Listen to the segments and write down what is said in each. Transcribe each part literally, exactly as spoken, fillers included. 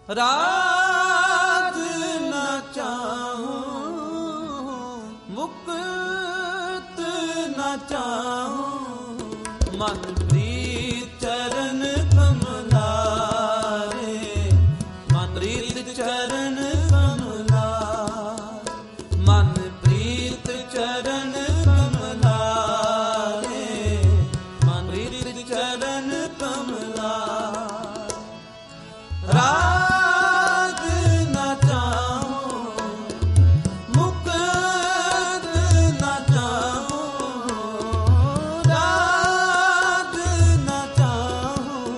ਰਾਜ ਨ ਚਾਹੂੰ, ਮੁਕਤ ਨ ਚਾਹੂੰ, ਮਨ ਪ੍ਰੀਤ ਚਰਨ ਕਮਲਾਰੇ, ਮਨ ਪ੍ਰੀਤ ਚਰਨ ਕਮਲਾਰੇ, ਮਨ ਪ੍ਰੀਤ ਚਰਨ ਕਮਲਾਰੇ, ਮਨ ਪ੍ਰੀਤ ਚਰਨ ਕਮਲਾਰੇ। ਰਾਜ ਨ ਚਾਹੂੰ, ਮੁਕਤ ਨ ਚਾਹੂੰ, ਰਾਜ ਨ ਚਾਹੂੰ,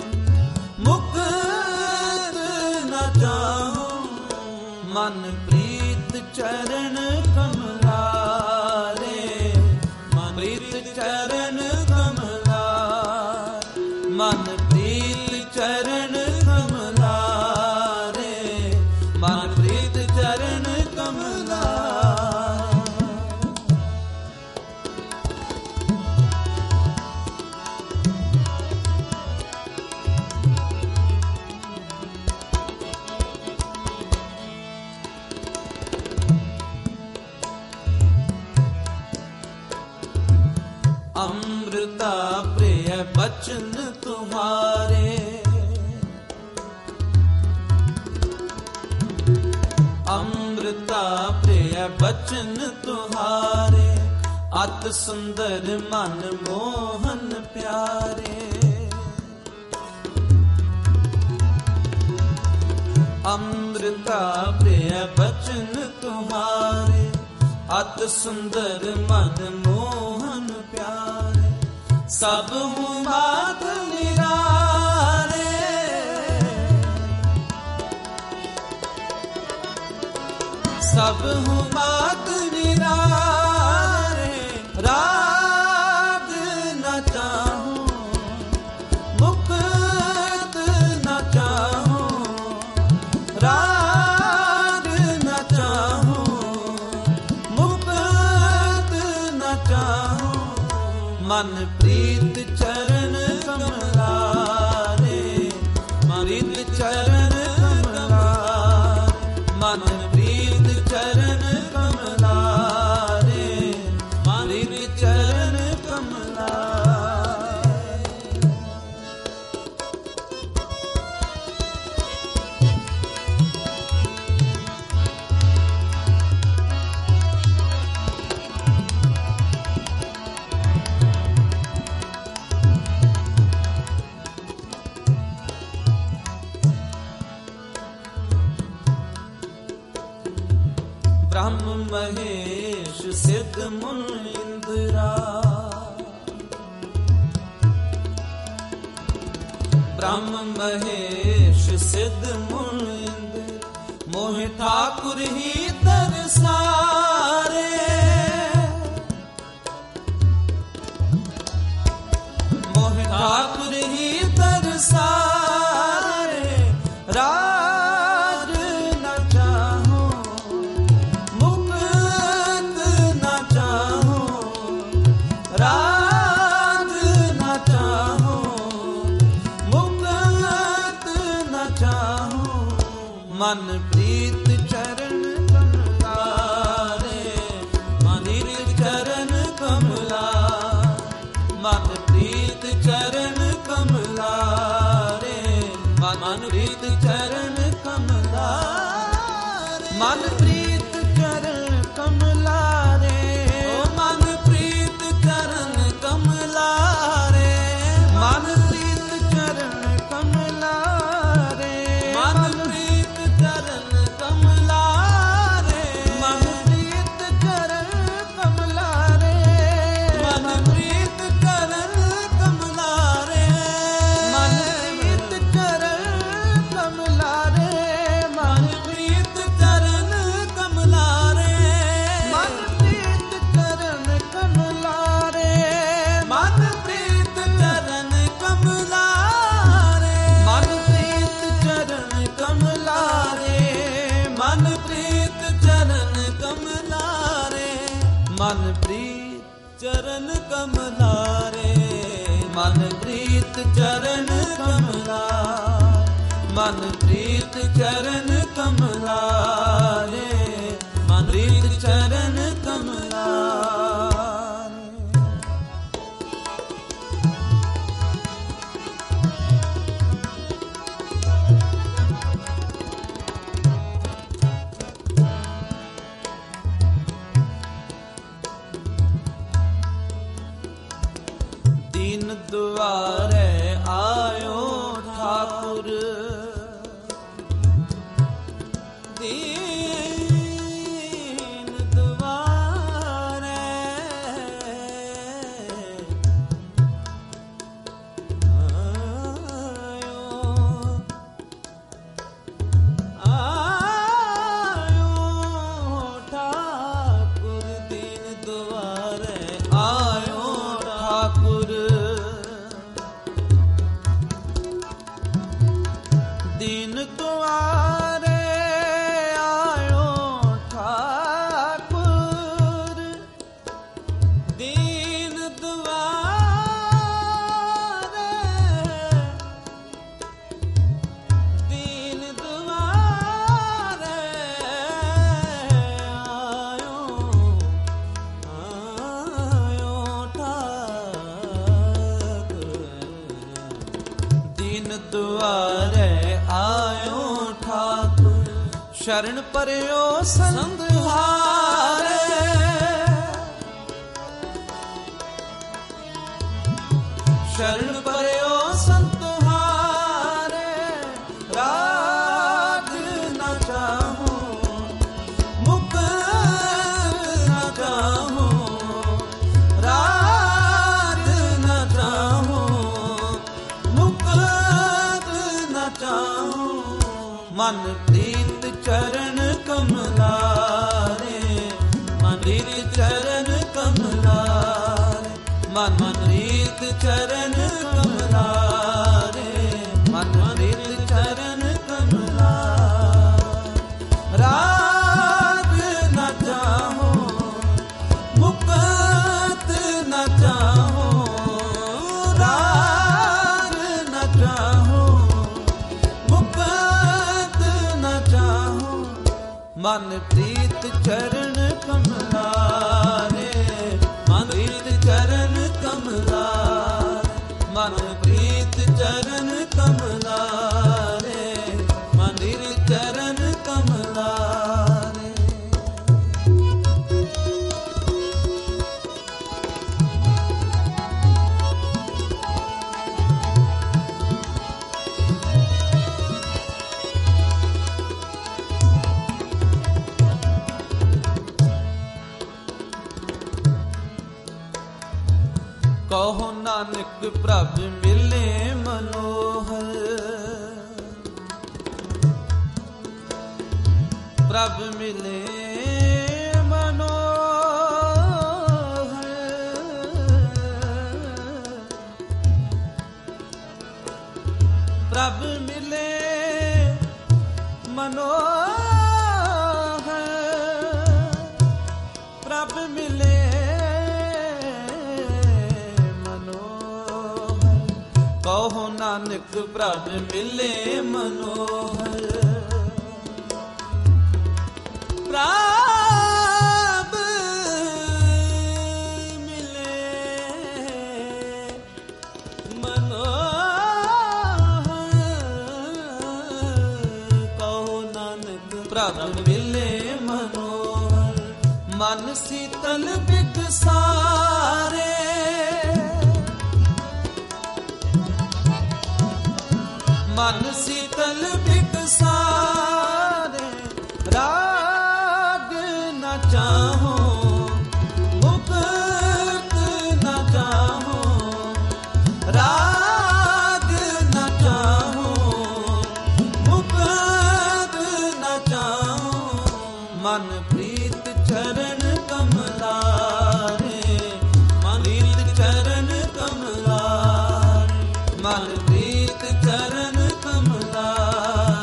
ਮੁਕਤ ਨ ਚਾਹੂੰ, ਮਨ ਪ੍ਰੀਤ ਚਰਨ ਕਮਲਾਰੇ, ਮਨ ਪ੍ਰੀਤ ਚਰਨ ਕਮਲਾਰੇ, ਮਨ ਪ੍ਰੀਤ ਚਰਨ ਕਮਲਾਰੇ, ਮਨ ਪ੍ਰੀਤ ਚਰਨ ਕਮਲਾਰੇ। ਅੰਮ੍ਰਿਤਾ ਪ੍ਰਿਯ ਬਚਨ ਤੁਮਾਰੇ, ਅੰਮ੍ਰਿਤਾ ਪ੍ਰਿਯ ਬਚਨ ਤੁਹਾਰੇ, ਅਤ ਸੁੰਦਰ ਮਨ ਮੋਹਨ ਪਿਆਰੇ। ਅੰਮ੍ਰਿਤਾ ਪ੍ਰਿਯ ਬਚਨ ਤੁਹਾਰੇ, ਅਤ ਸੁੰਦਰ ਮਨ ਮੋਹਨ ਪਿਆਰੇ। ਸਭ ਹੂੰ ਬਾਤ ਨਿਰਾਰੇ, ਸਭ ਹੂੰ ਬਾਤ ਨਿਰਾਰੇ। ਰਾਗ ਨ ਚਾਹੂੰ, ਮੁਕਤ ਨ ਚਾਹੂੰ, ਰਾਗ ਨ ਚਾਹੂੰ, ਮੁਕਤ ਨ ਚਾਹੂੰ, ਮਨ ਪ੍ਰੀਤ ਚਰਨ ਕਮਲਾਰੇ, ਪ੍ਰੀਤ ਚਰਨ ਕਮਲਾਰੇ, ਮਨ ਪ੍ਰੀਤ ਚਰਨ ਕਮਲਾਰੇ, ਪ੍ਰੀਤ ਚਰਨ ਕਮਲਾਰੇ। ਬ੍ਰਹਮ ਮਹੇਸ਼ ਸਿੱਧ ਮੁਨ ਇੰਦਰਾ, ਬ੍ਰਹਮ ਮਹੇਸ਼ ਸਿੱਧ ਮੁਨ ਇੰਦਰ, ਮੋਹਿ ਠਾਕੁਰ ਹੀ ਦਰਸਾਰੇ, ਮੋਹਿ ਠਾਕੁਰ ਹੀ ਦਰਸਾਰੇ। ਰਾਜ ਨ ਚਾਹੂੰ, ਮੁਕਤ ਨ ਚਾਹੂੰ, ਰਾਜ ਨ ਚਾਹੂੰ, ਮੁਕਤ ਨ ਚਾਹੂੰ, ਮਨ ਪ੍ਰੀਤ ਚਰਨ ਕਮਲਾਰੇ, ਮਨ ਪ੍ਰੀਤ ਚਰਨ ਕਮਲਾਰੇ, ਮਨ ਪ੍ਰੀਤ ਚਰਨ ਕਮਲਾਰੇ, ਮਨ ਪ੍ਰੀਤ ਚਰਨ ਕਮਲਾਰੇ, ਮਨ ਪ੍ਰੀਤ ਚਰਨ ਕਮਲਾਰੇ, ਮਨ ਪ੍ਰੀਤ ਚਰਨ ਕਮਲਾਰੇ, ਮਨ ਪ੍ਰੀਤ ਚਰਨ ਕਮਲਾਰੇ, ਮਨ ਪ੍ਰੀਤ ਚਰਨ ਕਮਲਾਰੇ, ਮਨ ਪ੍ਰੀਤ ਚਰਨ ਕਮਲਾਰੇ, ਮਨ ਪ੍ਰੀਤ ਚਰਨ ਕਮਲਾਰੇ, ਮਨ ਪ੍ਰੀਤ ਚਰਨ ਕਮਲਾਰੇ, ਮਨ ਪ੍ਰੀਤ ਚਰਨ ਕਮਲਾਰੇ, ਮਨ ਪ੍ਰੀਤ ਚਰਨ ਕਮਲਾਰੇ, ਮਨ ਪ੍ਰੀਤ ਚਰਨ ਕਮਲਾਰੇ, ਮਨ ਪ੍ਰੀਤ ਚਰਨ ਕਮਲਾਰੇ, ਮਨ ਪ੍ਰੀਤ ਚਰਨ ਕਮਲਾਰੇ, ਮਨ ਪ੍ਰੀਤ ਚਰਨ ਕਮਲਾਰੇ, ਮਨ ਪ੍ਰੀਤ ਚਰਨ ਕਮਲਾਰੇ, ਮਨ ਪ੍ਰੀਤ ਚਰਨ ਕਮਲਾਰੇ, ਮਨ ਪ੍ਰੀਤ ਚਰਨ ਕਮਲਾਰੇ। ਦੀਨ ਦੁਆਰੇ ਆਇਓ ਠਾਕੁਰ, ਦੀਨ ਦੁਆਰੇ ਆਇਓ, ਆਇਓ ਠਾਕੁਰ, ਦੀਨ ਦੁਆਰੇ ਆਇਓ ਠਾਕੁਰ, ਦੀਨ ਦੁਆਰੇ ਆਇਓ ਠਾਕੁਰ, ਦੀਨ ਦੁਆਰੇ, ਦੀਨ ਦੁਆਰੇ ਆਇਓ, ਆਇਓ ਠਾਕੁਰ, ਦੀਨ ਦੁਆਰੇ ਆਇਓ ਠਾਕੁਰ। ਸ਼ਰਨ ਪਰਿਓ ਸੰਤ ਹਾਰੇ, ਸ਼ਰਨ ਪਰਿਓ ਸੰਤ ਹਾਰੇ, ਰਾਜ ਨਾ ਚਾਹੋ ਮੁਕਤ ਨਾ ਚਾਹੋ, ਰਾਜ ਨਾ ਚਾਹੋ ਮੁਕਤ ਨਾ ਚਾਹੋ, ਮਨ ਪ੍ਰੀਤ ਚਰਨ ਕਮਲਾਰੇ, ਮਨ ਪ੍ਰੀਤ ਚਰਨ ਕਮਲਾਰੇ, ਮਨ ਪ੍ਰੀਤ ਚਰਨ ਕਮਲਾਰੇ, ਮਨ ਪ੍ਰੀਤ ਚਰਨ ਕਮਲਾਰੇ। ਰਾਗ ਨਾ ਚਾਹੋ ਮੁਕਤ ਨਾ ਚਾਹੋ, ਰਾਗ ਨਾ ਚਾਹੋ ਮੁਕਤ ਨਾ ਚਾਹੋ, ਮਨ ਪ੍ਰੀਤ ਚਰਨ ਕਮਲਾਰੇ, ਮਨ ਪ੍ਰੀਤ ਚਰਨ ਕਮਲਾਰੇ, ਮਨ ਪ੍ਰੀਤ ਚਰਨ ਕਮਲਾਰੇ, ਮਨ ਪ੍ਰੀਤ ਚਰਨ ਕਮਲਾਰੇ। ਕਹੋ ਨਾਨਕ ਪ੍ਰਭ ਮਿਲੇ ਮਨੋਹਰ, ਪ੍ਰਭ ਮਿਲੇ ਮਨੋਹਰ, ਪ੍ਰਭ ਮਿਲੇ ਮਨੋਹਰ, ਪ੍ਰਭ ਮਿਲੇ ਕਹੋ ਨਾਨਕ ਪ੍ਰਭ ਮਿਲੇ ਮਨੋਹਰ, ਪ੍ਰਭ ਮਿਲੇ ਮਨੋਹਰ, ਕਹੋ ਨਾਨਕ ਪ੍ਰਭ ਮਿਲੇ ਮਨੋਹਰ, ਮਨ ਸੀਤਲ ਬਿਕਸਾਰੇ, ਮਨ ਸੀਤਲ ਬਿਕਸਾਰੇ, ਰਾਗ ਨਾ ਚਾਹੋ ਮੁਕਤ ਨਾ ਚਾਹੋ, ਰਾਗ ਨਾ ਚਾਹੋ ਮੁਕਤ ਨਾ ਚਾਹੋ, ਮਨ ਪ੍ਰੀਤ ਚਰਨ ਕਮਲਾਰੇ, ਮਨ ਪ੍ਰੀਤ ਚਰਨ ਕਮਲਾਰੇ, ਮਨ ਪ੍ਰੀਤ ਚਰਨ ਕਮਲਾਰੇ।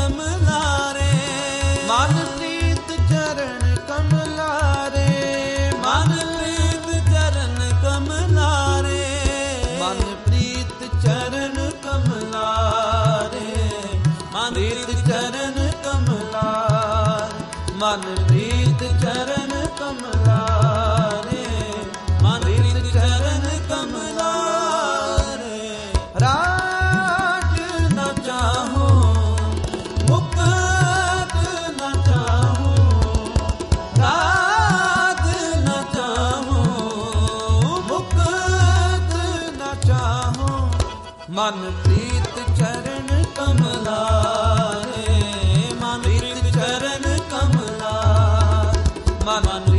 ਕਮਲਾਰੇ ਮਨ ਪ੍ਰੀਤ ਚਰਨ ਕਮਲਾਰੇ ਮਨ ਪ੍ਰੀਤ ਚਰਨ ਕਮਲਾਰੇ ਮਨ ਪ੍ਰੀਤ ਚਰਨ ਕਮਲਾਰੇ ਮਨ ਪ੍ਰੀਤ ਚਰਨ ਕਮਲਾਰ ਮਨ ਪ੍ਰੀਤ ਚਰਨ ਕਮਲਾਰੇ ਮਨ ਪ੍ਰੀਤ ਚਰਨ ਕਮਲਾਰੇ ਰਾਜ ਨ ਚਾਹੋ ਮੁਕਤ ਨ ਚਾਹੋ ਰਾਜ ਨ ਚਾਹੋ ਮੁਕਤ ਨ ਚਾਹੋ ਮਨ ਪ੍ਰੀਤ ਚਰਨ ਕਮਲਾਰੇ ਮਨ ਪ੍ਰੀਤ ਚਰਨ ਕਮਲਾਰ ਮਨ